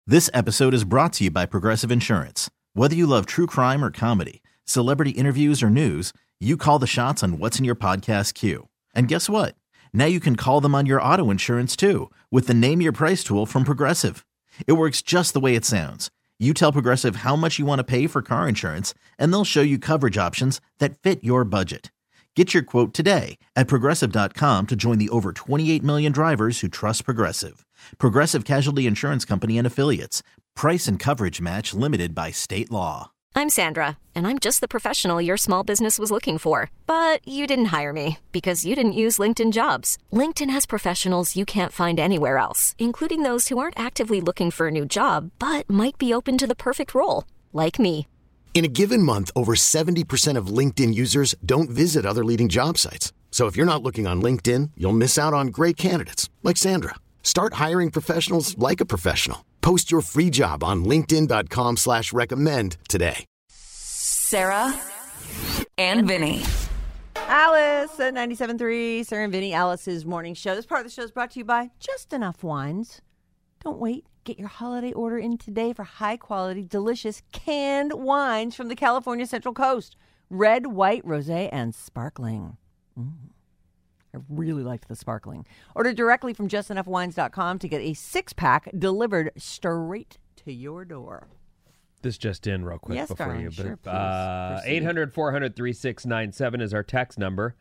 This episode is brought to you by Progressive Insurance. Whether you love true crime or comedy, celebrity interviews or news, you call the shots on what's in your podcast queue. And guess what? Now you can call them on your auto insurance too with the Name Your Price tool from Progressive. It works just the way it sounds. You tell Progressive how much you want to pay for car insurance, and they'll show you coverage options that fit your budget. Get your quote today at Progressive.com to join the over 28 million drivers who trust Progressive. Progressive Casualty Insurance Company and Affiliates. Price and coverage match limited by state law. I'm Sandra, and I'm just the professional your small business was looking for. But you didn't hire me because you didn't use LinkedIn Jobs. LinkedIn has professionals you can't find anywhere else, including those who aren't actively looking for a new job, but might be open to the perfect role, like me. In a given month, over 70% of LinkedIn users don't visit other leading job sites. So if you're not looking on LinkedIn, you'll miss out on great candidates like Sandra. Start hiring professionals like a professional. Post your free job on linkedin.com/recommend today. Sarah and Vinny. Alice at 97.3, Sarah and Vinny, Alice's morning show. This part of the show is brought to you by Just Enough Wines. Don't wait. Get your holiday order in today for high-quality, delicious canned wines from the California Central Coast. Red, white, rosé, and sparkling. I really liked the sparkling. Order directly from JustEnoughWines.com to get a 6-pack delivered straight to your door. This just in real quick before darling, you. Sure, But, please. 800-400-3697 is our text number.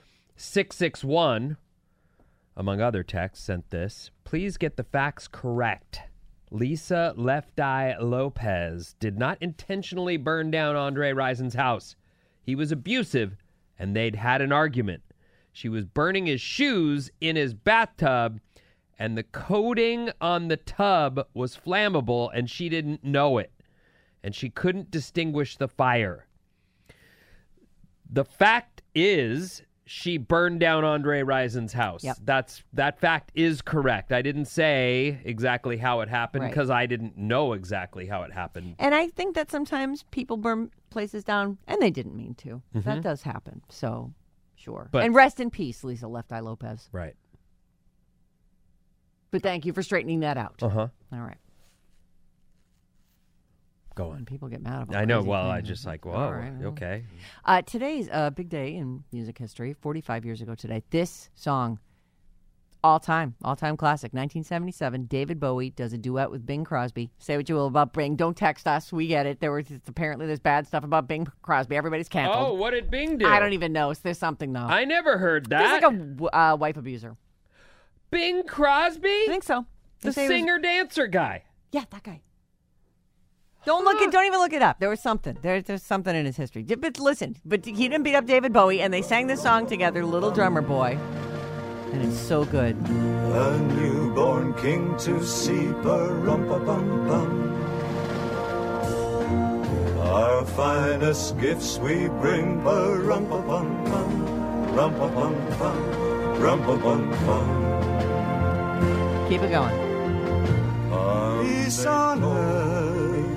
661, among other texts, sent this. Please get the facts correct. Lisa Left Eye Lopez did not intentionally burn down Andre Rison's house. He was abusive, and they'd had an argument. She was burning his shoes in his bathtub, and the coating on the tub was flammable, and she didn't know it. And she couldn't distinguish the fire. The fact is, she burned down Andre Rison's house. Yep. That fact is correct. I didn't say exactly how it happened because I didn't know exactly how it happened. And I think that sometimes people burn places down, and they didn't mean to. That does happen. So, sure. But- and rest in peace, Lisa Left Eye Lopez. Right. But thank you for straightening that out. Uh-huh. All right. Go When on. people get mad about I know. crazy Well, I things, just it's like, all whoa, right, well. okay. Today's a big day in music history. 45 years ago today, this song, all-time classic, 1977. David Bowie does a duet with Bing Crosby. Say what you will about Bing. Don't text us. We get it. Apparently there's bad stuff about Bing Crosby. Everybody's canceled. Oh, what did Bing do? I don't even know. There's something, though. I never heard that. There's like a wife abuser. Bing Crosby? I think so. The They say it was- singer-dancer guy. Yeah, that guy. Don't even look it up. There was something. There's something in his history. But listen, he didn't beat up David Bowie, and they sang this song together, Little Drummer Boy. And it's so good. A newborn king to see, pa-rum-pa-bum-bum. Our finest gifts we bring, pa-rum-pa-bum-bum, rum-pa-bum-bum, rum-pa-bum-bum. Keep it going. Peace on earth,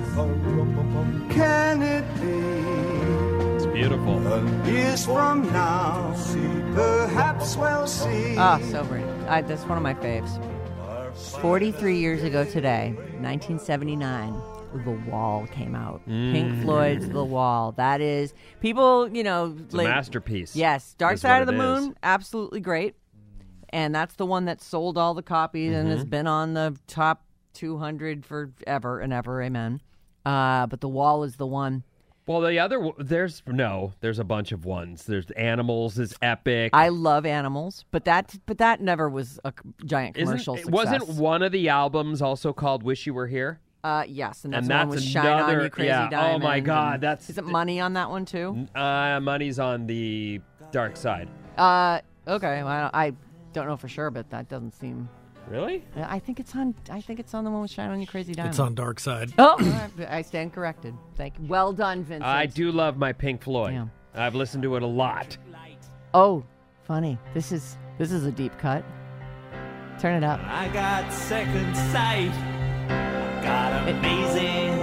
can it be? It's beautiful. Years from now, perhaps we'll see. Oh, so great. That's one of my faves. 43 years ago today, 1979, The Wall came out. Pink Floyd's The Wall. That is, people, It's a masterpiece. Yes. Dark is Side what of the it Moon, absolutely great. And that's the one that sold all the copies and has been on the top 200 forever and ever. Amen. But The Wall is the one. Well, the other, there's a bunch of ones. There's Animals is epic. I love Animals, but that never was a giant commercial success. Wasn't one of the albums also called Wish You Were Here? Yes, and that's the one with Shine On You Crazy Diamond. Oh my God, is it Money on that one too? Money's on the Dark Side. Okay, well, I don't know for sure, but that doesn't seem. Really? I think it's on the one with Shine On You Crazy Diamond. It's on Dark Side. Oh, I stand corrected. Thank you. Well done, Vincent. I do love my Pink Floyd. Yeah. I've listened to it a lot. Oh, funny. This is a deep cut. Turn it up. I got second sight. Got amazing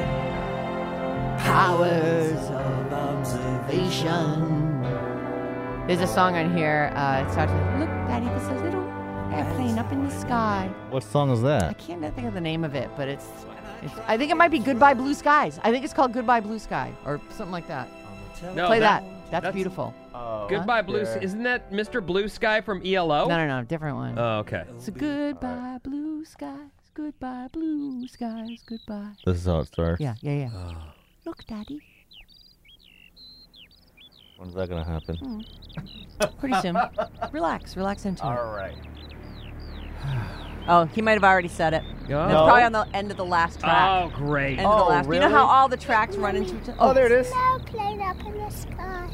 powers of observation. There's a song on here. It starts with, "Look, Daddy, there's a little airplane up in the sky." What song is I that? can't think of the name of it, but it's I think it might be Goodbye Blue Skies. I think it's called Goodbye Blue Sky or something like that. No, Play that. That's beautiful. Goodbye Blue. Isn't that Mr. Blue Sky from ELO? No, different one. Oh, okay. So goodbye blue skies, goodbye blue skies, goodbye. This is how it starts. Yeah. Look, Daddy. When's that gonna happen? Pretty soon. Relax into it. All right. Oh, he might have already said it. No. It's probably on the end of the last track. Oh, great. End of the last. really? You know how all the tracks run into each other? Oh, there it is. Snow played up in the sky.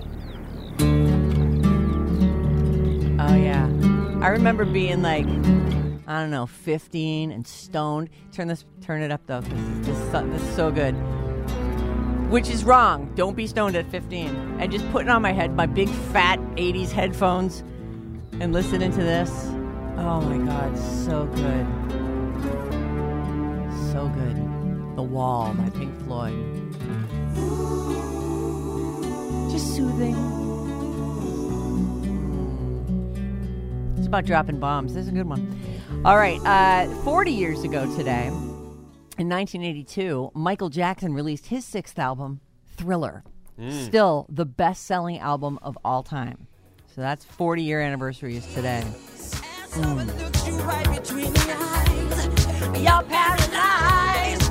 Oh, yeah. I remember being like, I don't know, 15 and stoned. Turn it up, though, because this is so good. Which is wrong. Don't be stoned at 15. And just putting on my head my big, fat 80s headphones and listening to this. Oh, my God. So good. So good. The Wall by Pink Floyd. Just soothing. It's about dropping bombs. This is a good one. All right. 40 years ago today, in 1982, Michael Jackson released his 6th album, Thriller. Still the best-selling album of all time. So that's 40-year anniversary is today. You're paralyzed.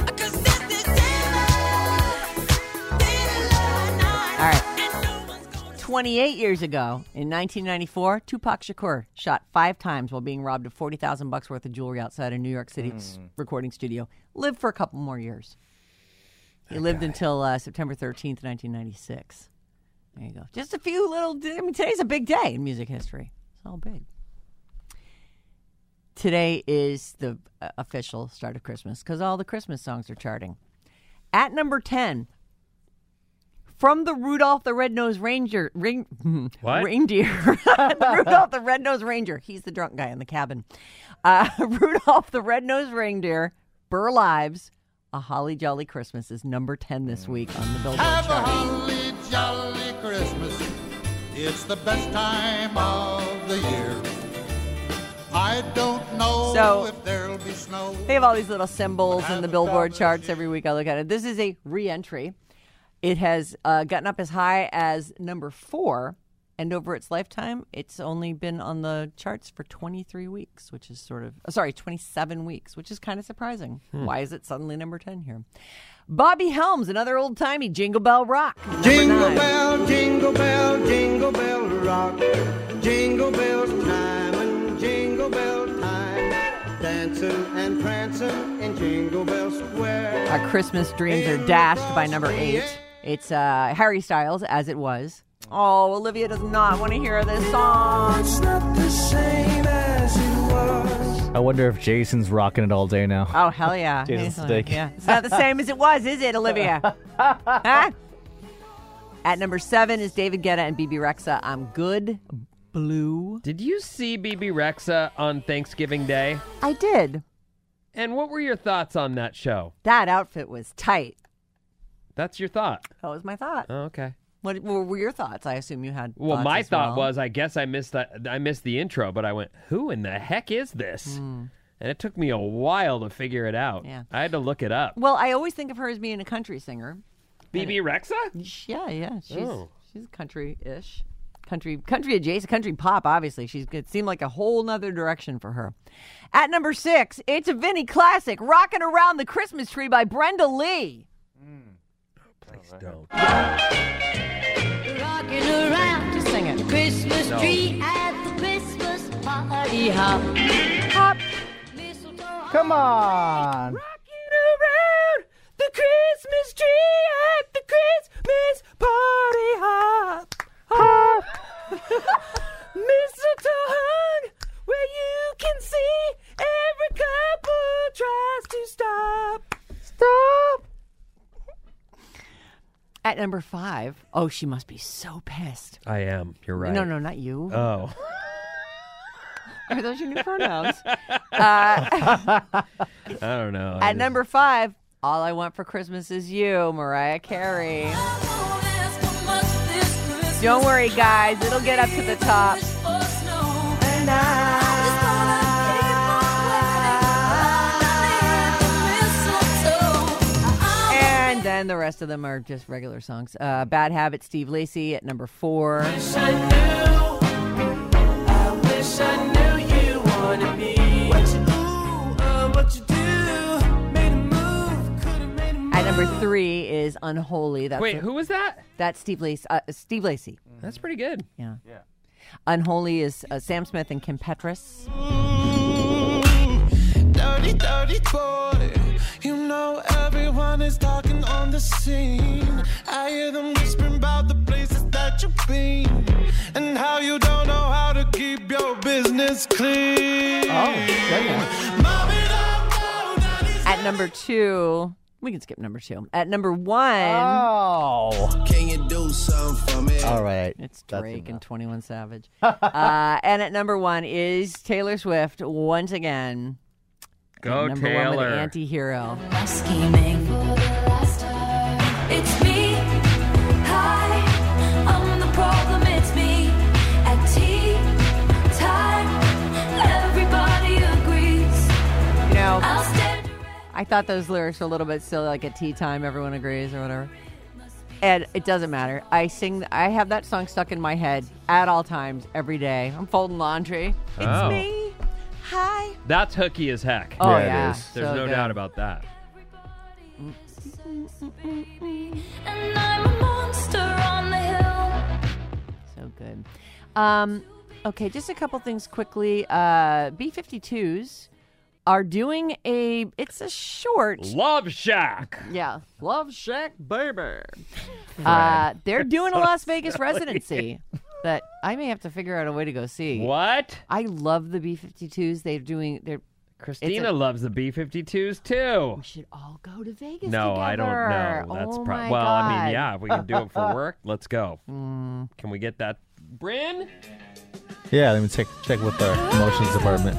All right. 28 years ago, in 1994, Tupac Shakur shot 5 times while being robbed of $40,000 worth of jewelry outside a New York City recording studio. Lived for a couple more years. He lived until September 13th, 1996. There you go. Just a few little... I mean, today's a big day in music history. It's all big. Today is the official start of Christmas because all the Christmas songs are charting. At number 10, from the Rudolph the Red-Nosed Reindeer. Rudolph the Red-Nosed Reindeer. He's the drunk guy in the cabin. Rudolph the Red-Nosed Reindeer, Burr Lives, A Holly Jolly Christmas is number 10 this week on the Billboard chart. Have a holly jolly Christmas. It's the best time of the year. I don't know if there'll be snow. They have all these little symbols in the Billboard charts every week. I look at it. This is a re-entry. It has gotten up as high as number 4, and over its lifetime, it's only been on the charts for 23 weeks, which is 27 weeks, which is kind of surprising. Why is it suddenly number 10 here? Bobby Helms, another old-timey Jingle Bell Rock. Jingle bell, jingle bell, jingle bell rock. Jingle bell time and jingle bell time. Dancing and prancing in Jingle Bell Square. Our Christmas dreams are dashed by number 8. It's Harry Styles, As It Was. Oh, Olivia does not want to hear this song. It's not the same as it was. I wonder if Jason's rocking it all day now. Oh, hell yeah. Jason's steak. Yeah. It's not the same as it was, is it, Olivia? Huh? At number 7 is David Guetta and BB Rexha. I'm Good Blue. Did you see BB Rexha on Thanksgiving Day? I did. And what were your thoughts on that show? That outfit was tight. That's your thought? That was my thought. Oh, okay. What were your thoughts? I assume you had Well, thoughts my as thought was, I guess I missed the intro, but I went, who in the heck is this? And it took me a while to figure it out. Yeah. I had to look it up. Well, I always think of her as being a country singer. BB Rexha? Yeah. She's country-ish. Country adjacent, country pop, obviously. It seemed like a whole nother direction for her. At number 6, it's a Vinny classic, Rockin' Around the Christmas Tree by Brenda Lee. Please don't. Rocking around, just sing it. Christmas tree at the Christmas party hop. Hop. Come on. Rocking around the Christmas tree at the Christmas party hop. Hop. Mistletoe hung where you can see every couple tries to stop. Stop. At number 5, oh, she must be so pissed. I am. You're right. No, not you. Oh. Are those your new pronouns? I don't know. At number 5, All I Want for Christmas Is You, Mariah Carey. Don't worry, guys. It'll get up to the top. And then the rest of them are just regular songs. Bad Habit, Steve Lacy at number 4. I wish I knew you wanted me. What you do, made a move, could have made a move. At number 3 is Unholy. Wait, who was that? That's Steve Lacy. Steve Lacy. That's pretty good. Yeah. Unholy is Sam Smith and Kim Petras. Dirty, dirty boy. You know everyone is talking on the scene. I hear them whispering about the places that you've been and how you don't know how to keep your business clean. Oh, goodness. At number 2, we can skip number 2. At number 1, can you do something for me? All right. it's Drake and 21 Savage. And at number 1 is Taylor Swift once again. Go Number Taylor. 1 with Anti-Hero. Scheming for the last time. It's me. Hi, I'm the problem. It's me. At tea time, everybody agrees. You know, I'll stand. I thought those lyrics were a little bit silly, like at tea time, everyone agrees or whatever. And it doesn't matter. I have that song stuck in my head at all times, every day. I'm folding laundry. It's Oh. me. Hi. That's hooky as heck. Oh, Yeah, it yeah. is. There's So no good. doubt about that. And I'm a monster on the hill. So good. Okay, just a couple things quickly. B-52s are doing it's a short. Love Shack. Yeah. Love Shack, baby. They're doing a Las Vegas residency that I may have to figure out a way to go see. What? I love the B-52s. Christina loves the B-52s too. We should all go to Vegas No, together. I don't know. That's oh well, my God. I mean, yeah, if we can do it for work, let's go. Can we get that? Bryn? Yeah, let me check with our promotions department.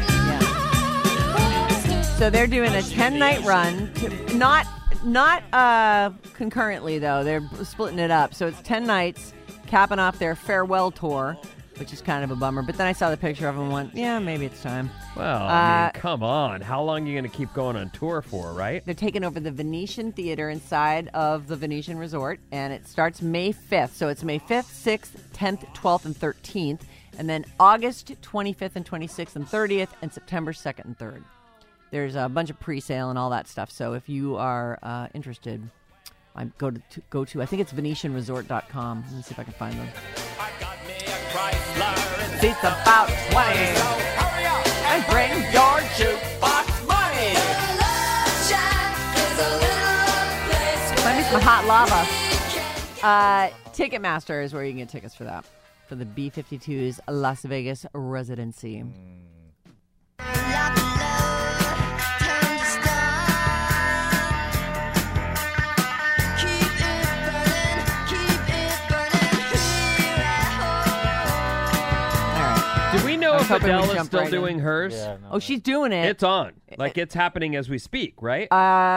So they're doing a 10-night run. Not concurrently, though. They're splitting it up. So it's 10 nights, capping off their farewell tour, which is kind of a bummer. But then I saw the picture of them and went, yeah, maybe it's time. Well, I mean, come on. How long are you going to keep going on tour for, right? They're taking over the Venetian Theater inside of the Venetian Resort, and it starts May 5th. So it's May 5th, 6th, 10th, 12th, and 13th. And then August 25th and 26th and 30th, and September 2nd and 3rd. There's a bunch of pre-sale and all that stuff. So if you are interested, go to I think it's VenetianResort.com. Let me see if I can find them. Seats about 20. And bring your jukebox money. Find me some hot lava. Ticketmaster is where you can get tickets for that. For the B-52's Las Vegas residency. Do we know if hoping we Adele is jump still right in. doing hers? Yeah, no. Oh, she's doing it. It's on. Like, it's happening as we speak, right?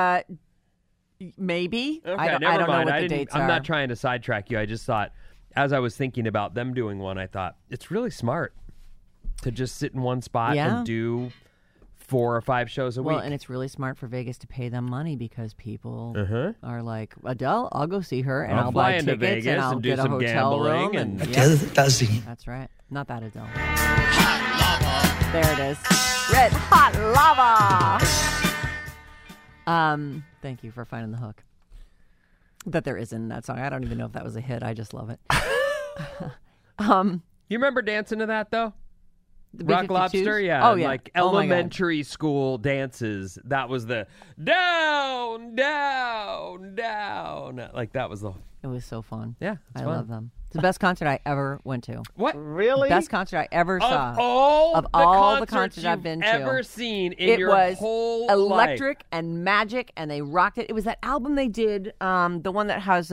Maybe. Okay, I don't never know mind. what the dates I'm are. not trying to sidetrack you. I just thought, as I was thinking about them doing one, I thought, it's really smart to just sit in one spot Yeah. and do 4 or 5 shows a Well, week. and it's really smart for Vegas to pay them money because people Uh-huh. are like, Adele, I'll go see her and I'll I'll fly buy into tickets Vegas and I'll and do get a some hotel room. gambling and- Yep. does he? That's right. Not that Adele. There it is. Red hot lava. Thank you for finding the hook. That there is in that song. I don't even know if that was a hit. I just love it. You remember dancing to that, though? The Rock B-52s? Lobster? Yeah. Oh, yeah. Like Oh, my God. elementary school dances. That was the down, down, down. Like, that was the... It was so fun. Yeah, it's I fun. love them. It's the best concert I ever went to. What? Really? Best concert I ever saw. Of all the concerts I've you've been to. ever seen in It your was whole electric and magic, and they rocked it. It was that album they did, the one that has,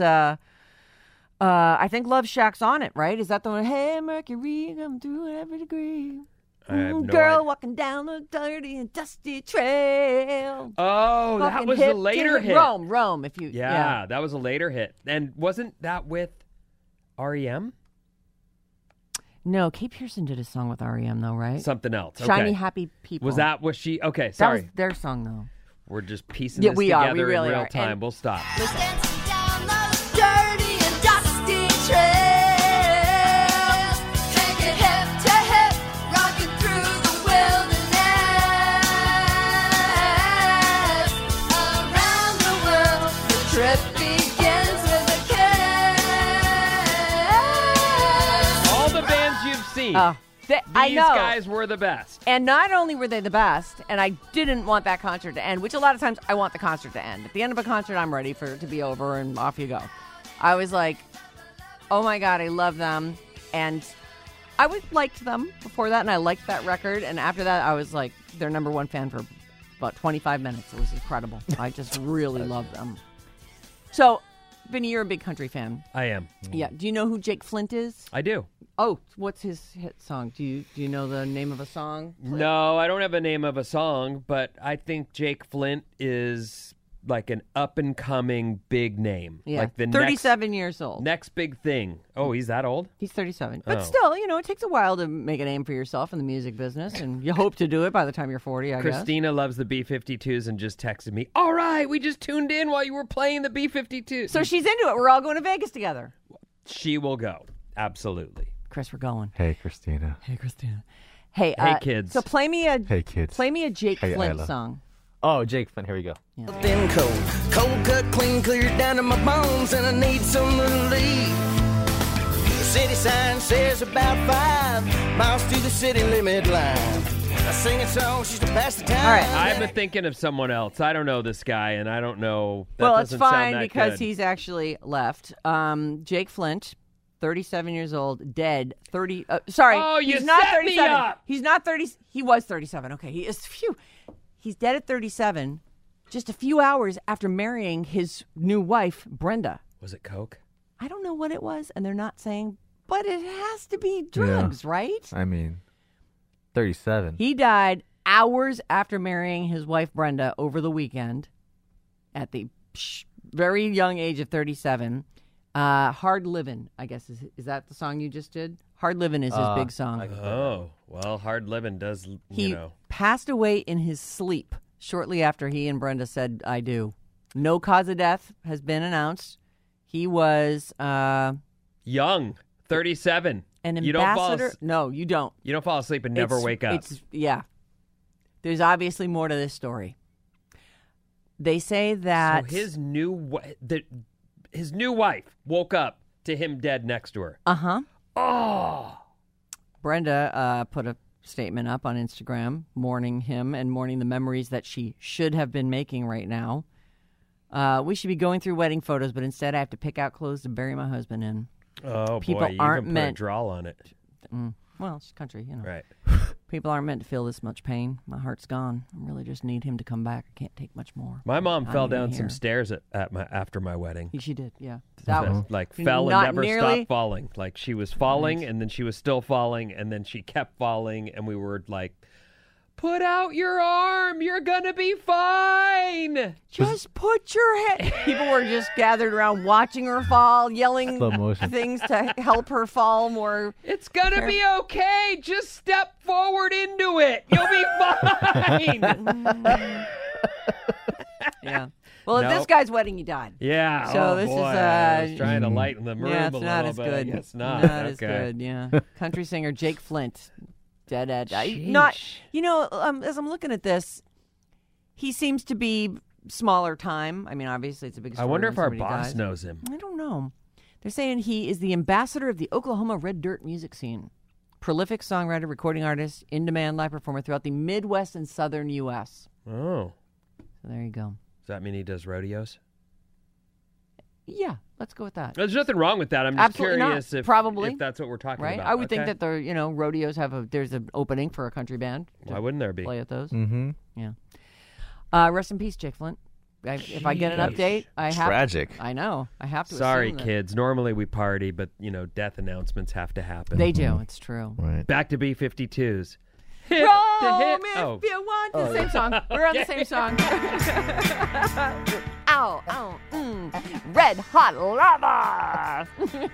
I think Love Shack's on it, right? Is that the one? Hey, Mercury, come through every degree. I have no Girl idea. walking down the dirty and dusty trail. Oh, that Fucking was hip the to later hip. hit. Rome, if you... Yeah, that was a later hit. And wasn't that with REM? No, Kate Pearson did a song with REM, though, right? Something else. Shiny Okay. Happy People. Was she... Okay, That sorry. was their song, though. We're just piecing Yeah, this we together are. We really in real are. time. And- We'll stop. Dancing down those dirty and dusty trails. Take it hip to hip, rocking through the wilderness. Around the world, the trip begins with a kiss. All the bands you've seen. I These know. guys were the best. And not only were they the best, and I didn't want that concert to end, which a lot of times I want the concert to end. At the end of a concert, I'm ready for it to be over and off you go. I was like, oh my God, I love them. And I liked them before that, and I liked that record. And after that, I was like their number one fan for about 25 minutes. It was incredible. I just really loved them. So, Vinny, you're a big country fan. I am. Yeah. Do you know who Jake Flint is? I do. Oh, what's his hit song? Do you know the name of a song? No, I don't have a name of a song, but I think Jake Flint is like an up-and-coming big name. Yeah, like the 37 years old. Next big thing. Oh, he's that old? He's 37. But Oh. still, it takes a while to make a name for yourself in the music business, and you hope to do it by the time you're 40, I guess. Christina loves the B-52s and just texted me, all right, we just tuned in while you were playing the B-52s. So she's into it. We're all going to Vegas together. She will go. Absolutely. Chris, we're going. Hey, Christina. Hey, Christina. Hey, kids. So play me a Hey, kids. Play me a Jake Hey, Flint Isla. song. Oh, Jake Flint. Here we go. Been cold, cold cut, clean, clear down to my bones, and I need some relief. The city sign says about 5 miles to the city limit line. I sing a song, she's to pass the time. All right. I've been thinking of someone else. I don't know this guy, and I don't know. That Well, it's doesn't sound fine that because good. he's actually left. Jake Flint, 37 years old, dead. 30. Sorry, Oh, you he's not set me 37. up. He's not 30. He was 37. Okay, he is. Phew. He's dead at 37, just a few hours after marrying his new wife, Brenda. Was it Coke? I don't know what it was, and they're not saying, but it has to be drugs, right? I mean, 37. He died hours after marrying his wife, Brenda, over the weekend at the very young age of 37. Hard Livin', I guess. Is that the song you just did? Hard Livin' is his big song. Oh, well, Hard Living does, He passed away in his sleep shortly after he and Brenda said, I do. No cause of death has been announced. He was young, 37. an You don't fall ambassador. No, you don't. You don't fall asleep and never wake up. Yeah. There's obviously more to this story. They say that So his new wife woke up to him dead next to her. Uh-huh. Oh. Brenda put a statement up on Instagram mourning him and mourning the memories that she should have been making right now. We should be going through wedding photos, but instead I have to pick out clothes to bury my husband in. Oh, People boy. You aren't even meant- put a drawl on it. Well, it's country, Right. People aren't meant to feel this much pain. My heart's gone. I really just need him to come back. I can't take much more. My mom I fell need him down here. some stairs after my wedding. She did, yeah. That was Like fell and not never nearly- stopped falling. Like she was falling and then she was still falling and then she kept falling and we were like, put out your arm. You're going to be fine. Just put your head. People were just gathered around watching her fall, yelling Slow motion. things to help her fall more. It's going to be okay. Just step forward into it. You'll be fine. Yeah. Well, at this Nope. guy's wedding, he died. Yeah. So oh, this boy. is, I was trying to lighten the room yeah, a it's little not as bit. good. I guess not. Not as Okay. good. Yeah. Country singer Jake Flint, dead at Sheesh. not. You know, as I'm looking at this, he seems to be smaller time. I mean, obviously, it's a big I story wonder when if our somebody boss dies. knows him. I don't know. They're saying he is the ambassador of the Oklahoma Red Dirt music scene. Prolific songwriter, recording artist, in-demand live performer throughout the Midwest and Southern U.S. Oh. So there you go. Does that mean he does rodeos? Yeah, let's go with that. There's nothing wrong with that. I'm just Absolutely not. curious if that's what we're talking Right? about. I would think Okay. that rodeos there's an opening for a country band. to Why wouldn't there be? play at those? Mm-hmm. Yeah. Rest in peace, Jake Flint. If I get an Jeez. update, I have. Tragic. I know. I have to. Sorry, assume that. kids. Normally we party, but death announcements have to happen. They do. It's true. Right. Back to B-52s. Hit Rome, to hit. if Oh. you want the same song. We're on the same song. Ow, ow, Red hot lava.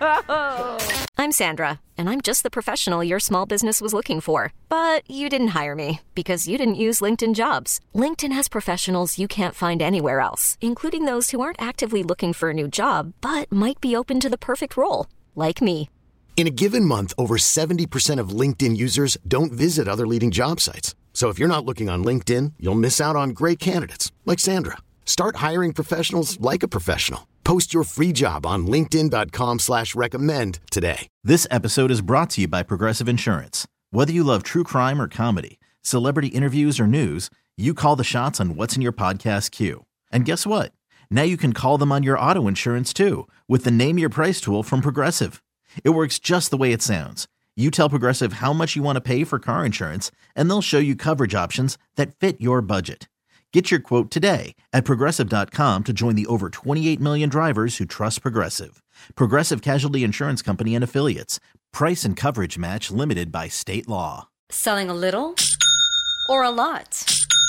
I'm Sandra, and I'm just the professional your small business was looking for. But you didn't hire me because you didn't use LinkedIn Jobs. LinkedIn has professionals you can't find anywhere else, including those who aren't actively looking for a new job, but might be open to the perfect role, like me. In a given month, over 70% of LinkedIn users don't visit other leading job sites. So if you're not looking on LinkedIn, you'll miss out on great candidates like Sandra. Start hiring professionals like a professional. Post your free job on linkedin.com/recommend today. This episode is brought to you by Progressive Insurance. Whether you love true crime or comedy, celebrity interviews or news, you call the shots on what's in your podcast queue. And guess what? Now you can call them on your auto insurance too with the Name Your Price tool from Progressive. It works just the way it sounds. You tell Progressive how much you want to pay for car insurance, and they'll show you coverage options that fit your budget. Get your quote today at Progressive.com to join the over 28 million drivers who trust Progressive. Progressive Casualty Insurance Company and Affiliates. Price and coverage match limited by state law. Selling a little or a lot?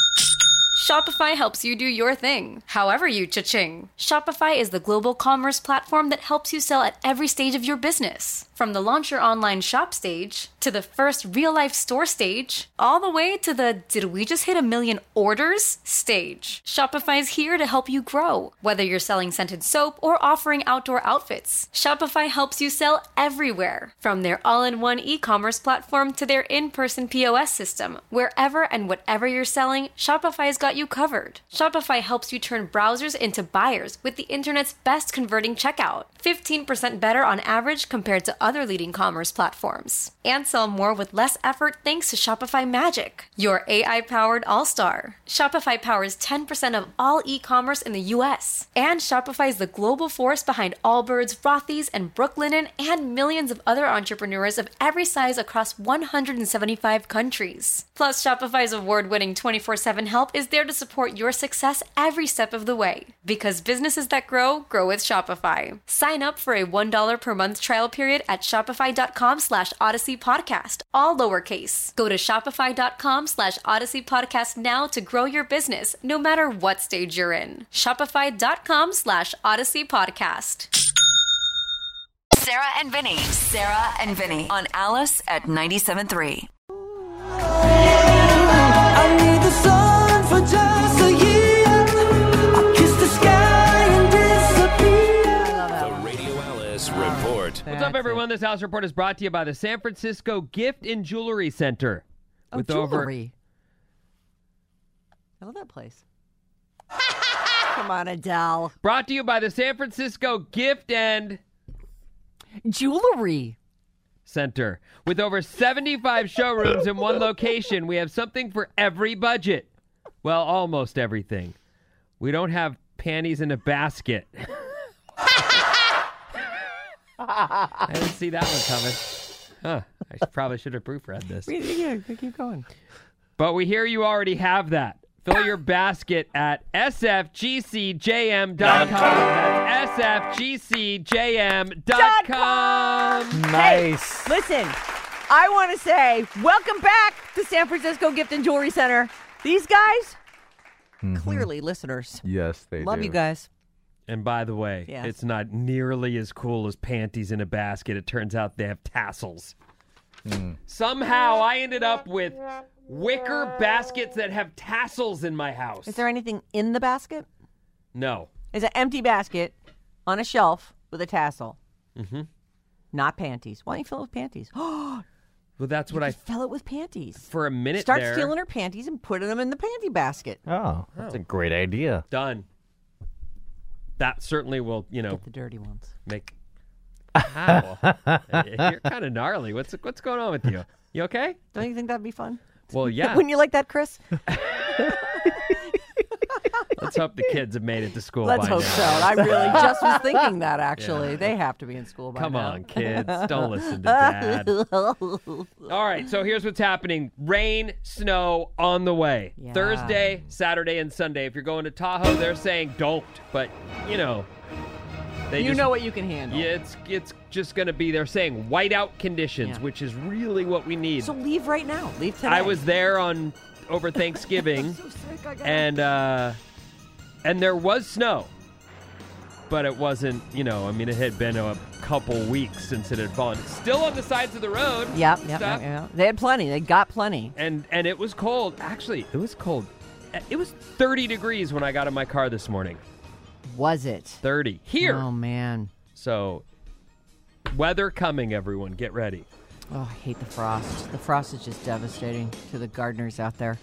Shopify helps you do your thing, however you cha-ching. Shopify is the global commerce platform that helps you sell at every stage of your business. From the launch your online shop stage, to the first real-life store stage, all the way to the did we just hit 1 million orders stage. Shopify's here to help you grow. Whether you're selling scented soap or offering outdoor outfits, Shopify helps you sell everywhere. From their all-in-one e-commerce platform to their in-person POS system. Wherever and whatever you're selling, Shopify's got you covered. Shopify helps you turn browsers into buyers with the internet's best converting checkout. 15% better on average compared to other leading commerce platforms. And sell more with less effort thanks to Shopify Magic, your AI-powered all-star. Shopify powers 10% of all e-commerce in the U.S. And Shopify is the global force behind Allbirds, Rothy's, and Brooklinen, and millions of other entrepreneurs of every size across 175 countries. Plus, Shopify's award-winning 24/7 help is there to support your success every step of the way. Because businesses that grow, grow with Shopify. Sign up for a $1 per month trial period at shopify.com/Odyssey Podcast, all lowercase. Go to shopify.com/Odyssey Podcast now to grow your business, no matter what stage you're in. Shopify.com/Odyssey Podcast. Sarah and Vinny. Sarah and Vinny on Alice at 97.3. I need the sun for just a year. I kiss the sky and disappear. The Radio Alice Report. What's up, everyone? This House Report is brought to you by the San Francisco Gift and Jewelry Center. Jewelry. I love that place. Come on, Adele. Brought to you by the San Francisco Gift and Jewelry Center. With over 75 showrooms in one location, we have something for every budget. Well, almost everything. We don't have panties in a basket. I didn't see that one coming. Huh. I probably should have proofread this. Yeah, keep going. But we hear you already have that. Fill your basket at sfgcjm.com. That's sfgcjm.com. Nice. Hey, listen, I want to say welcome back to San Francisco Gift and Jewelry Center. These guys, clearly listeners. Yes, they Love do. you guys. And by the way, Yes. it's not nearly as cool as panties in a basket. It turns out they have tassels. Somehow I ended up with wicker baskets that have tassels in my house. Is there anything in the basket? No. It's an empty basket on a shelf with a tassel. Mm-hmm. Not panties. Why don't you fill it with panties? Well, that's what I fill it with panties. For a minute Start there. stealing her panties and putting them in the panty basket. Oh, that's a great idea. Done. That certainly will, Get the dirty ones. make... How? You're kind of gnarly. What's going on with you? You okay? Don't you think that'd be fun? Well, yeah. Wouldn't you like that, Chris? Let's hope the kids have made it to school Let's by hope now. so. I really just was thinking that, actually. Yeah. They have to be in school by Come now. on, kids. Don't listen to Dad. All right, so here's what's happening. Rain, snow on the way. Yeah. Thursday, Saturday, and Sunday. If you're going to Tahoe, they're saying don't. But, You know what you can handle. Yeah, it's just going to be, they're saying whiteout conditions, which is really what we need. So leave right now. Leave today. I was there over Thanksgiving, so sick. I got and there was snow. but it wasn't, it had been a couple weeks since it had fallen. Still on the sides of the road. Yep. stuff. They had plenty. They got plenty. And it was cold. Actually, it was cold. It was 30 degrees when I got in my car this morning. Was it? 30. Here. Oh, man. So, weather coming, everyone. Get ready. Oh, I hate the frost. The frost is just devastating to the gardeners out there.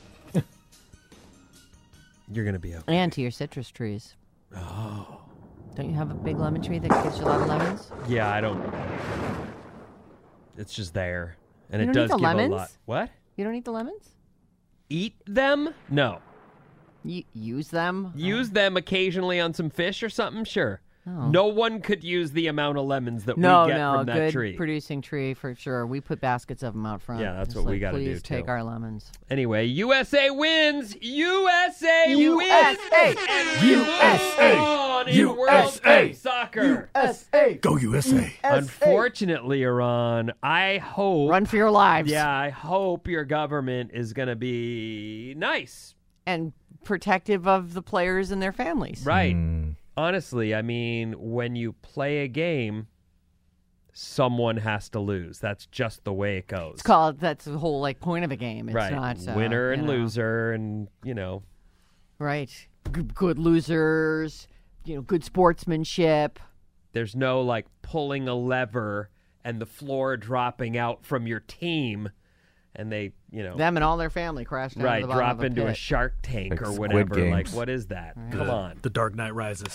You're going to be okay. And to your citrus trees. Oh. Don't you have a big lemon tree that gives you a lot of lemons? Yeah, I don't. It's just there. And You it don't does eat the give lemons? a lot. What? You don't eat the lemons? Eat them? No. You use them? Use them occasionally on some fish or something? Sure. Oh. No one could use the amount of lemons that we get from that good tree. Producing tree for sure. We put baskets of them out front. Yeah, that's It's what we like, gotta do, please too. take our lemons. Anyway, USA wins! USA wins! USA! And we move on in World Cup soccer. USA! Go USA! Unfortunately, Iran, I hope... Run for your lives. Yeah, I hope your government is going to be nice. And protective of the players and their families. Right. Honestly, I mean, when you play a game, someone has to lose. That's just the way it goes. That's the whole point of a game. It's right. not Winner and loser and, Right. Good losers, good sportsmanship. There's no pulling a lever and the floor dropping out from your team and they, them and all their family crash down to the bottom drop of a into a pit. Shark Tank Like or Squid whatever. Games. What is that? Right. Come on. The Dark Knight Rises.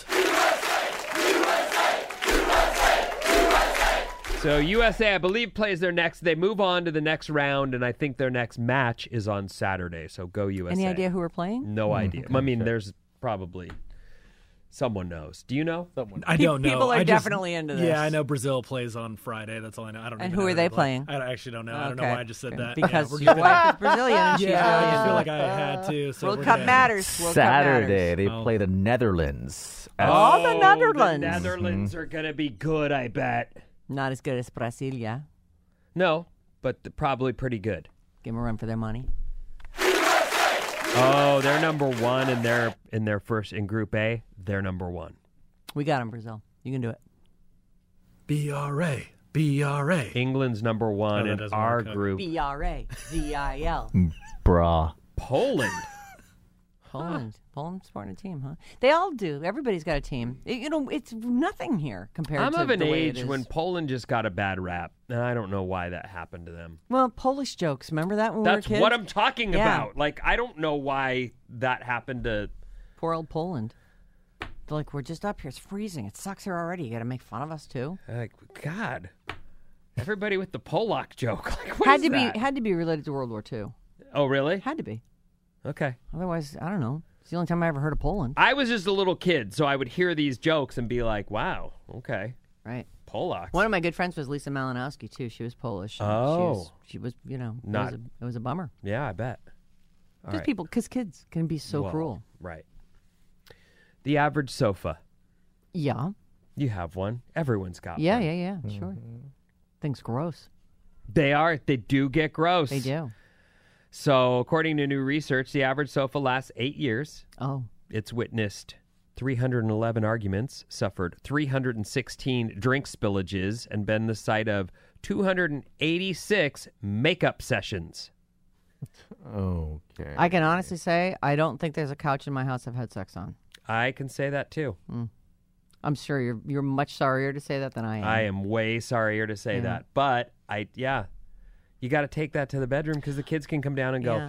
So USA, I believe, plays their next. They move on to the next round, and I think their next match is on Saturday. So go USA. Any idea who we're playing? No idea. I mean, there's probably someone knows. Do you know? I don't know. People are definitely into this. Yeah, I know Brazil plays on Friday. That's all I know. I don't. And even who know are they play. playing? I actually don't know. I don't know Okay. why I just said that. Because we're your just wife is Brazilian and she's yeah, really I into feel it. like I had to. So World we're Cup gonna- matters. World Cup Saturday, matters. they play the Netherlands. Oh, the Netherlands. The Netherlands are going to be good, I bet. Not as good as Brasilia. No, but probably pretty good. Give them a run for their money. Oh, they're number one in their first in Group A. They're number one. We got them, Brazil. You can do it. BRA. England's number one that in doesn't our work out. group. B-R-A-Z-I-L. Brah. Poland. Poland's sporting a team, huh? They all do. Everybody's got a team. It's nothing here compared I'm to of an the way age it is. when Poland just got a bad rap, and I don't know why that happened to them. Well, Polish jokes. Remember that when That's we were kids? what I'm talking Yeah. about. I don't know why that happened to... Poor old Poland. They're like, we're just up here. It's freezing. It sucks here already. You got to make fun of us, too. God. Everybody with the Polak joke. What Had is to that? be had to be related to World War II. Oh, really? Had to be. Okay. Otherwise, I don't know. It's the only time I ever heard of Poland. I was just a little kid, so I would hear these jokes and be like, wow, okay. Right. Polacks. One of my good friends was Lisa Malinowski, too. She was Polish. and Oh. She was Not- it was a bummer. Yeah, I bet. All Just right. people, because kids can be so Well, cruel. Right. The average sofa. Yeah. You have one. Everyone's got Yeah, one. yeah, yeah. Sure. Things gross. They do get gross. They do. So, according to new research, the average sofa lasts 8 years. Oh. It's witnessed 311 arguments, suffered 316 drink spillages, and been the site of 286 makeup sessions. Okay. I can honestly say I don't think there's a couch in my house I've had sex on. I can say that too. I'm sure you're much sorrier to say that than I am. I am way sorrier to say Yeah. that. But, you got to take that to the bedroom because the kids can come down and go, Yeah.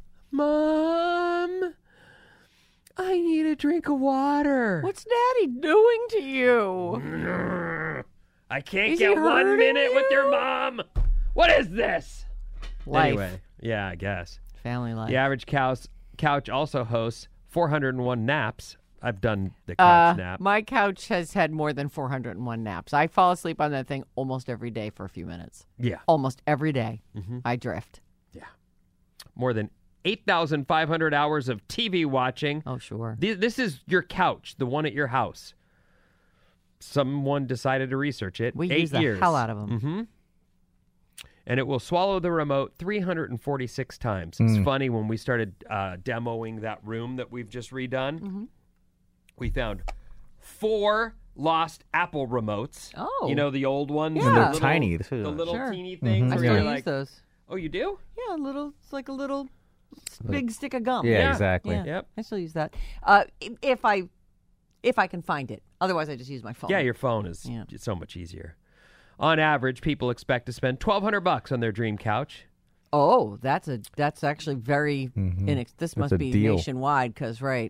Mom, I need a drink of water. What's Daddy doing to you? I can't Is he get 1 hurting minute with your you? mom. What is this? Life. Anyway, yeah, I guess. Family life. The average couch also hosts 401 naps. I've done the couch nap. My couch has had more than 401 naps. I fall asleep on that thing almost every day for a few minutes. Yeah. Almost every day. Mhm. I drift. More than 8,500 hours of TV watching. Oh, sure. This is your couch, the one at your house. Someone decided to research it. We 8 use the years. hell out of them. Mm-hmm. And it will swallow the remote 346 times. It's funny, when we started demoing that room that we've just redone, we found 4 lost Apple remotes. Oh. You know, the old ones? Yeah. And they're The tiny. The little Sure. teeny things. I where still you're use like, those. oh, you do? Yeah, it's like a little big stick of gum. Yeah, exactly. Yeah, Yep. I still use that. If I can find it. Otherwise, I just use my phone. Yeah, your phone is so much easier. On average, people expect to spend $1,200 on their dream couch. Oh, that's actually very this That's must a be deal. nationwide because boy,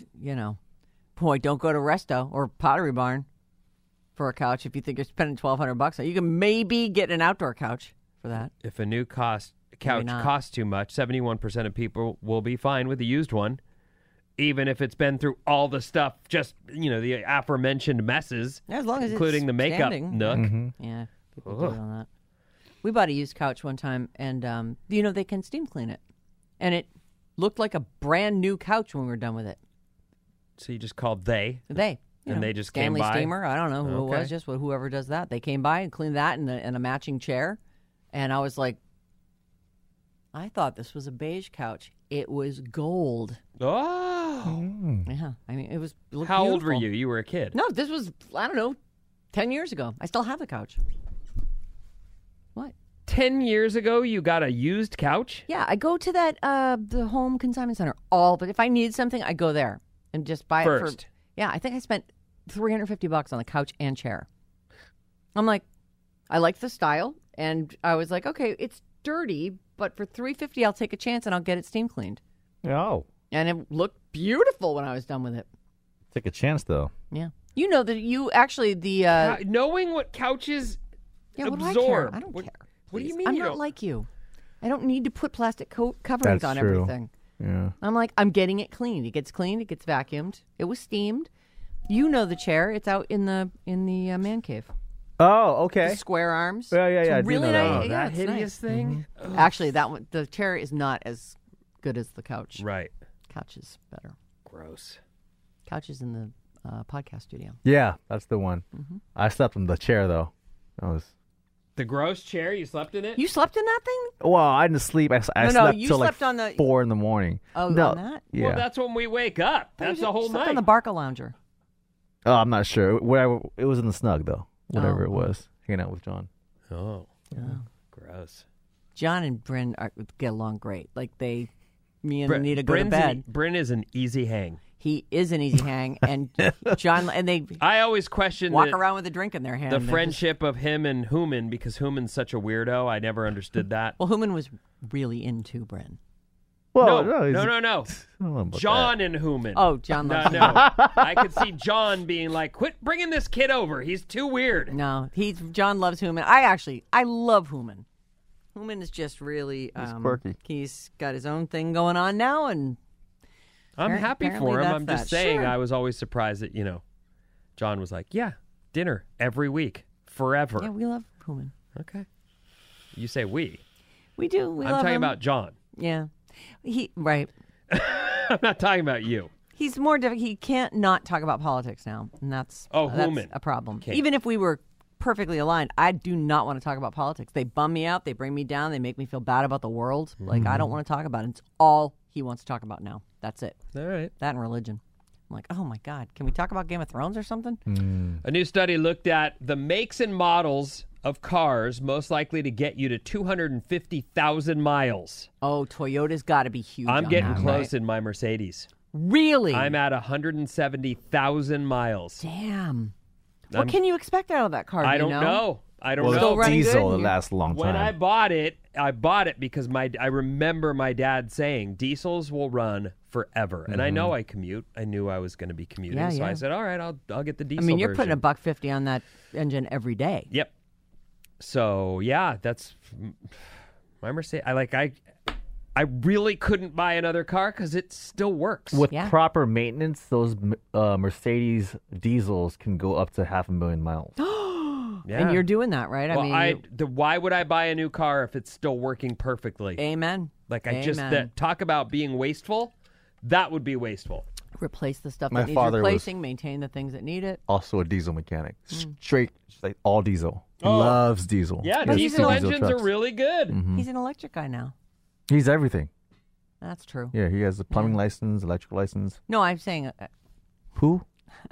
don't go to Resto or Pottery Barn for a couch if you think you're spending $1,200. You can maybe get an outdoor couch for that. If a new couch costs too much, 71% of people will be fine with a used one, even if it's been through all the stuff, just, the aforementioned messes, As long as including it's the makeup standing. nook. Yeah, people do it on that. We bought a used couch one time, and they can steam clean it, and it looked like a brand new couch when we were done with it. So you just called they? They. And they just Stanley came by? Steamer. I don't know who it was, just whoever does that. They came by and cleaned that in a matching chair. And I was like, I thought this was a beige couch. It was gold. Oh. Yeah. I mean, it looked How old beautiful. were you? You were a kid. No, this was, 10 years ago. I still have the couch. What? 10 years ago, you got a used couch? Yeah, I go to that, the home consignment center but if I need something, I go there and just buy it First. Yeah, I think I spent $350 on the couch and chair. I'm like, I like the style, and I was like, okay, it's dirty, but for $350, I'll take a chance and I'll get it steam cleaned. Oh. And it looked beautiful when I was done with it. Take a chance, though. Yeah. You know that you actually knowing what couches what do I absorb. care? I don't care. What do you please. mean I'm you not don't? like you. I don't need to put plastic coverings That's on true. everything. Yeah. I'm like, I'm getting it cleaned. It gets cleaned. It gets vacuumed. It was steamed. You know the chair. It's out in the man cave. Oh, okay. The square arms. Yeah. It's I do really know that nice. one. Yeah, That it's hideous nice. thing? Actually, that one, the chair is not as good as the couch. Right. Couch is better. Gross. Couch is in the podcast studio. Yeah, that's the one. I slept in the chair, though. That was... The gross chair? You slept in it? You slept in that thing? Well, I didn't sleep. I No, slept you till slept like on the- 4 in the morning. Oh, no, on that? Yeah. Well, that's when we wake up. That's the whole slept night. on the Barca Lounger. Oh, I'm not sure. Whatever. It was in the snug, though. Whatever Oh. it was. Hanging out with John. Oh. Gross. John and Bryn get along great. Like me and Anita go to Bryn's bed. Bryn is an easy hang. He is an easy hang, and John and they I always question walk around with a drink in their hand. the They're friendship of him and Human, because Human's such a weirdo. I never understood that. Well, Human was really into Bryn. Well, no. I don't know about John and Human. Oh, John loves No. I could see John being like, quit bringing this kid over. He's too weird. No, John loves Human. I love Human. Human is just really quirky. He's got his own thing going on now, and I'm happy apparently for him. that's I'm just that. saying Sure. I was always surprised that, John was like, yeah, dinner every week, forever. Yeah, we love Human. Okay. You say we. We do. We I'm love talking him. about John. Yeah, right. I'm not talking about you. He's more difficult. He can't not talk about politics now, and that's Human. a problem. Can't. Even if we were perfectly aligned, I do not want to talk about politics. They bum me out. They bring me down. They make me feel bad about the world. Like, I don't want to talk about it. It's all he wants to talk about now. That's it. All right. That and religion. I'm like, oh my God, can we talk about Game of Thrones or something? A new study looked at the makes and models of cars most likely to get you to 250,000 miles. Oh, Toyota's got to be huge. I'm on getting that, close right? in my Mercedes. Really? I'm at 170,000 miles. Damn. What can you expect out of that car? I do you don't know. I don't Well, know. Still running diesel, good? it lasts a long time. When I bought it because I remember my dad saying diesels will run forever. And I know I commute. I knew I was going to be commuting. Yeah, so I yeah. said, all right, I'll get the diesel I mean, you're putting version. $150 on that engine every day. Yep. So, yeah, that's my Mercedes. I really couldn't buy another car because it still works. With Yeah. proper maintenance, those Mercedes diesels can go up to 500,000 miles. Yeah. And you're doing that, right? Well, I mean, why would I buy a new car if it's still working perfectly? amen. Like Amen. talk about being wasteful. That would be wasteful. Replace the stuff My that needs father was- replacing, maintain the things that need it. Also a diesel mechanic. Straight, just like all diesel. He Oh. loves diesel. Yeah, He has diesel two engines trucks. are really good. He's an electric guy now. He's everything. That's true. Yeah, he has a plumbing license, electrical license. No, I'm saying Who?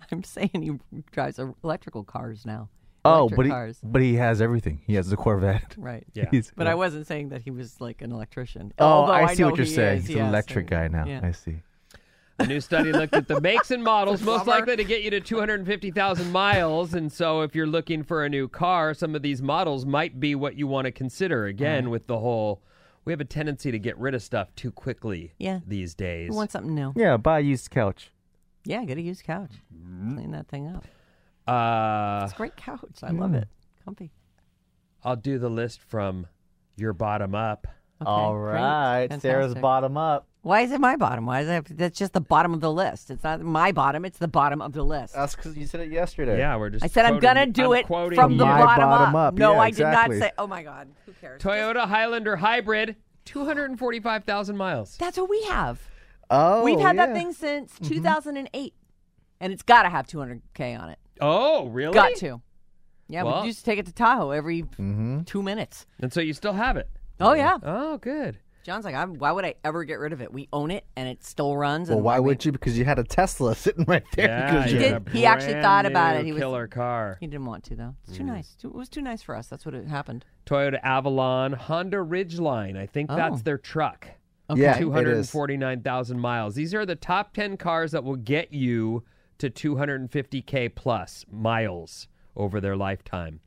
I'm saying he drives electrical cars now. Oh, Electric but he has everything. He has the Corvette. Right. Yeah. But I wasn't saying that he was like an electrician. Oh, Although I see know what you're he saying. is, He's an electric guy now. Yeah. I see. A new study looked at the makes and models most likely to get you to 250,000 miles. And so if you're looking for a new car, some of these models might be what you want to consider. Again, with the whole, we have a tendency to get rid of stuff too quickly these days. You want something new. Yeah, buy a used couch. Yeah, get a used couch. Clean that thing up. It's a great couch. I love it. Comfy. I'll do the list from your bottom up. Okay, All great. right. Sarah's Fantastic. bottom up. Why is it my bottom? Why is that? That's just the bottom of the list. It's not my bottom. It's the bottom of the list. That's because you said it yesterday. Yeah, we're just I said I'm going to do it from the My bottom up. No, Yeah, I exactly. did not say. Oh, my God. Who cares? Toyota Highlander Hybrid, 245,000 miles. That's what we have. Oh, We've had that yeah. thing since 2008. And it's got to have 200K on it. Oh, really? Got to. Yeah, Well- we used to take it to Tahoe every 2 minutes. And so you still have it? Oh, yeah. Oh, good. John's like, why would I ever get rid of it? We own it, and it still runs. Well, and why would you? Because you had a Tesla sitting right there. Yeah, because you you're- got a He actually thought brand about new it. He was killer car. He didn't want to, though. It's too nice. It was too nice for us. That's what it happened. Toyota Avalon, Honda Ridgeline. I think that's their truck. Okay. Yeah, it is. 249,000 miles. These are the top 10 cars that will get you to 250K plus miles over their lifetime.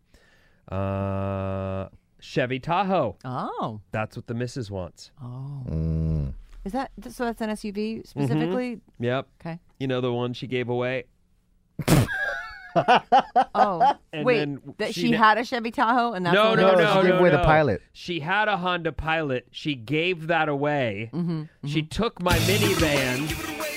Chevy Tahoe. Oh. That's what the missus wants. Oh. Mm. Is that so? That's an SUV specifically? Yep. Okay. You know the one she gave away? Oh, And wait. then That she she ne- had a Chevy Tahoe, and that's No, what no, it was? no, she gave no, away the no. Pilot. She had a Honda Pilot. She gave that away. Mm-hmm, She took my minivan,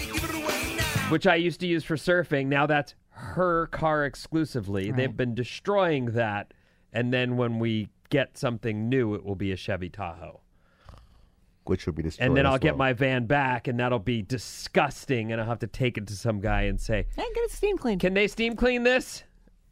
which I used to use for surfing. Now that's her car exclusively. Right. They've been destroying that. And then when we get something new, it will be a Chevy Tahoe. Which would be destroyed. And then I'll as get well. my van back, and that'll be disgusting. And I'll have to take it to some guy and say, Hey, get it steam cleaned. can they steam clean this?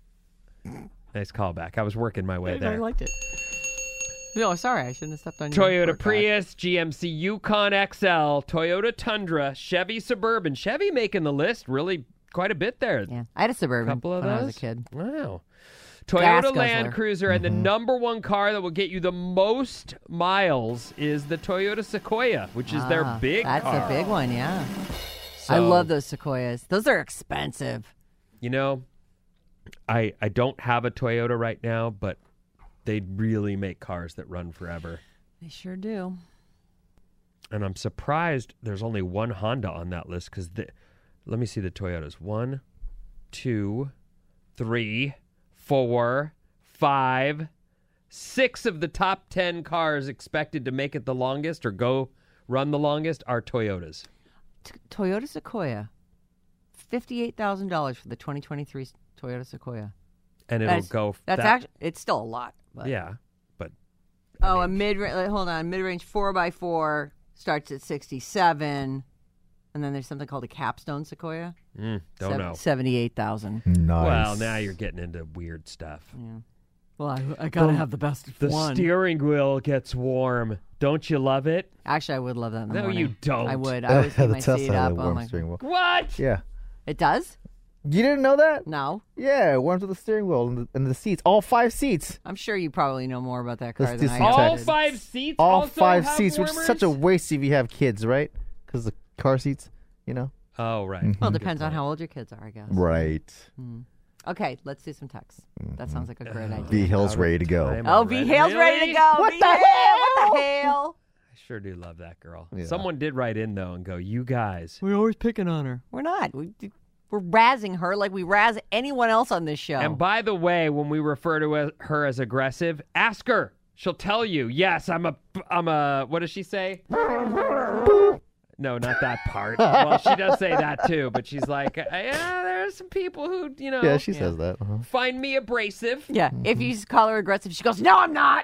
Nice callback. I was working my way I there. liked it. No, sorry. I shouldn't have stepped on your Toyota word, Prius, GMC Yukon XL, Toyota Tundra, Chevy Suburban. Chevy making the list really quite a bit there. Yeah, I had a Suburban Couple of when I was those? a kid. Wow. Gas Toyota Land guzzler. Cruiser, and the number one car that will get you the most miles is the Toyota Sequoia, which is their big That's car. a big one, yeah. So, I love those Sequoias. Those are expensive. You know, I don't have a Toyota right now, but they really make cars that run forever. They sure do. And I'm surprised there's only one Honda on that list because let me see the Toyotas. 1, 2, 3, 4, 5, 6 of the top 10 cars expected to make it the longest or go run the longest are Toyotas. Toyota Sequoia, $58,000 for the 2023 Toyota Sequoia. And it'll go. That's actually it's still a lot. But. Yeah, but Oh, a mid-range. Hold on, mid-range 4x4 starts at 67, and then there's something called a Capstone Sequoia. don't know. 78,000. Nice. Well, now you're getting into weird stuff. Yeah. Well, I gotta have the best The one. steering wheel gets warm. Don't you love it? Actually, I would love that in the No, morning. you don't. I would. I would the keep my Tesla seat had up. a Oh warm my. steering wheel. What? Yeah. It does? You didn't know that? No. Yeah, it warms with the steering wheel and the seats. All 5 seats. I'm sure you probably know more about that car Let's than do I some do. All text. 5 seats. All also 5 have seats, which is such a warmers? waste if you have kids, right? Because the car seats, you know? Oh, right. Well, it depends on how old your kids are, I guess. Right. Okay, let's do some texts. That sounds like a great idea. V Hill's ready to go. I'm Oh, V already- Hale's ready to go. What V the Hale, hell? What the hell? I sure do love that girl. Yeah. Someone did write in, though, and go, you guys. We're always picking on her. We're not. We're razzing her like we razz anyone else on this show. And by the way, when we refer to her as aggressive, ask her. She'll tell you, yes, I'm a, what does she say? No, not that part. Well, she does say that too, but she's like, yeah, there's some people who, you know. Yeah, she says that. Uh-huh. Find me abrasive. yeah, if you call her aggressive, she goes, "No, I'm not."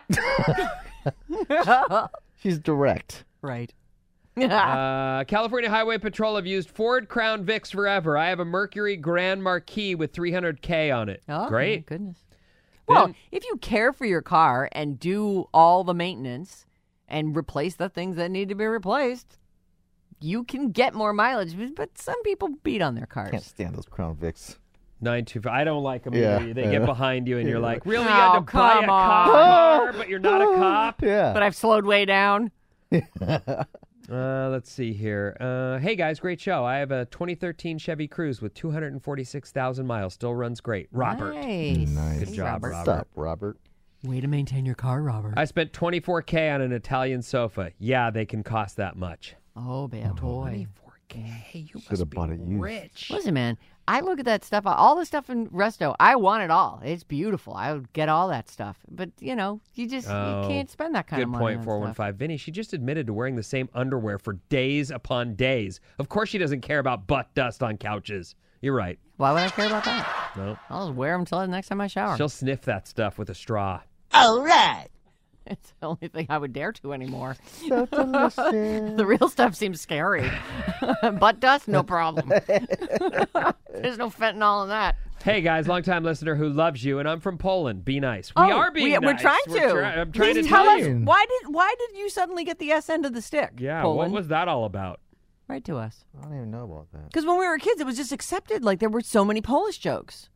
She's direct. Right. California Highway Patrol have used Ford Crown Vics forever. I have a Mercury Grand Marquis with 300K on it. Oh, Great. my goodness. Well, Then- if you care for your car and do all the maintenance and replace the things that need to be replaced, you can get more mileage, but some people beat on their cars. Can't stand those Crown Vics. 925. I don't like them Yeah, either. They I get know. behind you and you're like, really? Oh, You had to buy a come on. car, but you're not a cop? Yeah. But I've slowed way down. Let's see here. Hey, guys, great show. I have a 2013 Chevy Cruze with 246,000 miles. Still runs great. Robert. Nice. Good job, Robert. What's up, Robert? Way to maintain your car, Robert. I spent $24K on an Italian sofa. Yeah, they can cost that much. Oh, bad boy. $24K? You Should must have be bought it used. rich. Listen, man, I look at that stuff, all the stuff in Resto. I want it all. It's beautiful. I would get all that stuff. But, you can't spend that kind of money. Good point, on 415. Vinny, she just admitted to wearing the same underwear for days upon days. Of course she doesn't care about butt dust on couches. You're right. Why would I care about that? No. I'll just wear them until the next time I shower. She'll sniff that stuff with a straw. All right. It's the only thing I would dare to anymore. So delicious. The real stuff seems scary. Butt dust, no problem. There's no fentanyl in that. Hey, guys, long-time listener who loves you, and I'm from Poland. Be nice. We are being nice. We're trying to. I'm trying Please to tell tell us, you. why did you suddenly get the S end of the stick? Yeah, Poland? what was that all about? Write to us. I don't even know about that. Because when we were kids, it was just accepted. Like, there were so many Polish jokes.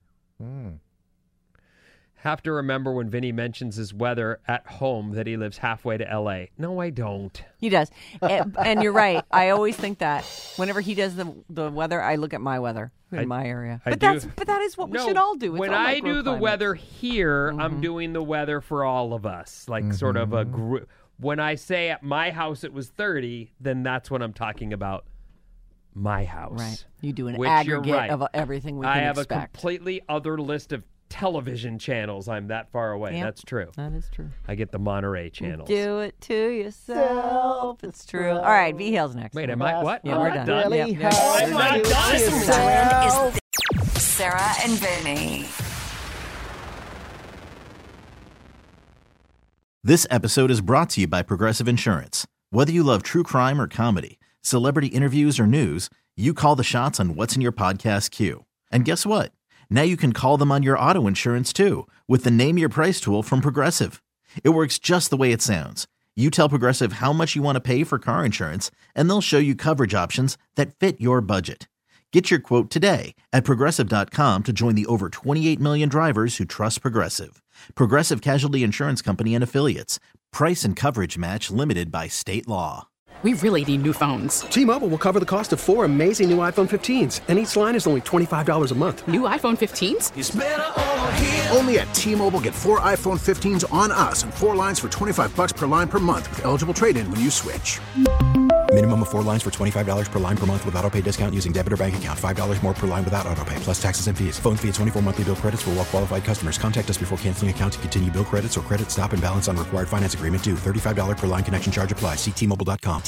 Have to remember when Vinny mentions his weather at home that he lives halfway to L.A. No, I don't. He does. And you're right. I always think that. Whenever he does the weather, I look at my weather in my area. But that is what we should all do. It's when all I do the microclimates. weather here, I'm doing the weather for all of us. Like sort of a group. When I say at my house it was 30, then that's what I'm talking about. My house. Right. You do an Which aggregate you're right. of everything we can I have expect. a completely other list of television channels. I'm that far away. Yep. That's true. That is true. I get the Monterey channels. Do it to yourself. It's true. All right, V Hill's next. Wait, am I what? Yeah, I'm we're not done. Really? Yep. I'm not done. Is Sarah and Vinny. This episode is brought to you by Progressive Insurance. Whether you love true crime or comedy, celebrity interviews or news, you call the shots on what's in your podcast queue. And guess what? Now you can call them on your auto insurance too with the Name Your Price tool from Progressive. It works just the way it sounds. You tell Progressive how much you want to pay for car insurance, and they'll show you coverage options that fit your budget. Get your quote today at Progressive.com to join the over 28 million drivers who trust Progressive. Progressive Casualty Insurance Company and Affiliates. Price and coverage match limited by state law. We really need new phones. T-Mobile will cover the cost of 4 amazing new iPhone 15s, and each line is only $25 a month. New iPhone 15s? It's better over here. Only at T-Mobile, get 4 iPhone 15s on us and 4 lines for $25 per line per month with eligible trade-in when you switch. Minimum of 4 lines for $25 per line per month with autopay discount using debit or bank account. $5 more per line without autopay, plus taxes and fees. Phone fee at 24 monthly bill credits for well-qualified customers. Contact us before canceling account to continue bill credits or credit stop and balance on required finance agreement due. $35 per line connection charge applies. See T-Mobile.com.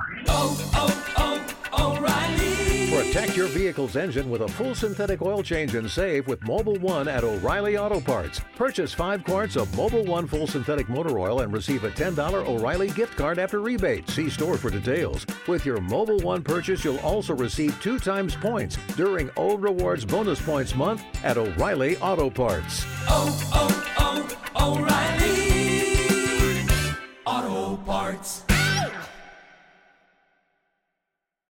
Protect your vehicle's engine with a full synthetic oil change and save with Mobil 1 at O'Reilly Auto Parts. Purchase 5 quarts of Mobil 1 full synthetic motor oil and receive a $10 O'Reilly gift card after rebate. See store for details. With your Mobil 1 purchase, you'll also receive 2 times points during O Rewards Bonus Points Month at O'Reilly Auto Parts.